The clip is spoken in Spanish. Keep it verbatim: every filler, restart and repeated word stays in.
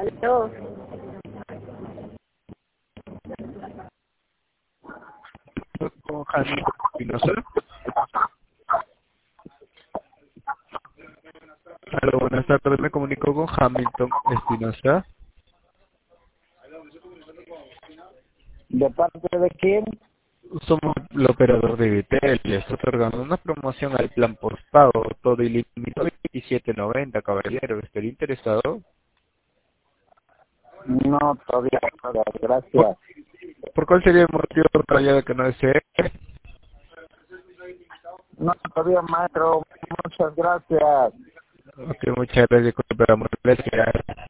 Aló. Con Hamilton Espinosa. Aló, buenas tardes, me comunico con Hamilton Espinosa. ¿De parte de quién? Somos el operador de Vitel y está otorgando una promoción al plan postpago, todo ilimitado veintisiete noventa, caballero. ¿Estaría interesado? No, todavía, todavía, ¿Por, gracias. ¿Por cuál sería el motivo, caballero, que no desee? No, todavía, maestro. Muchas gracias. Ok, muchas gracias por la molestia.